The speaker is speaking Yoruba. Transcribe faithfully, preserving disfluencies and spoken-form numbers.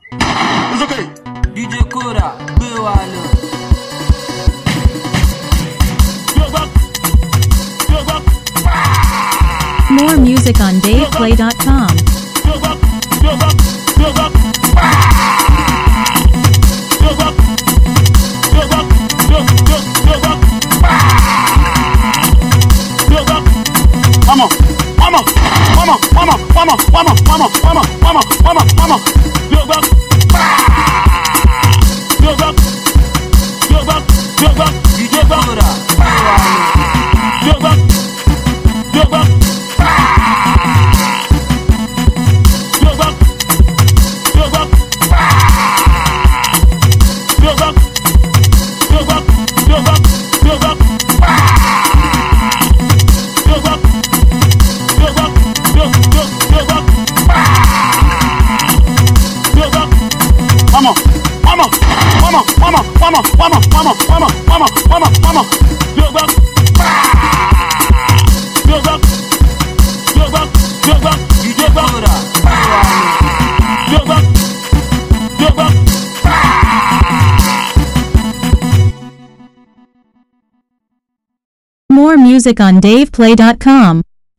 It's okay. D J Kora, Bewalo. More music on dave play dot com. Vamos, vamos, vamos, vamos, vamos, vamos, vamos, vamos, vamos, vamos, vamos. Yo back, yo back, yo back, yo back, D J Kora, Bewalo. yo back, yo back, yo back, yo back, yo back, yo back, yo back, yo back. Vamos, vamos, vamos, vamos, vamos, vamos, vamos, vamos, vamos, vamos, vamos. Yo back, yo back, yo back, yo back, D J Kora, Bewalo. yo back, yo back. More music on dave play dot com.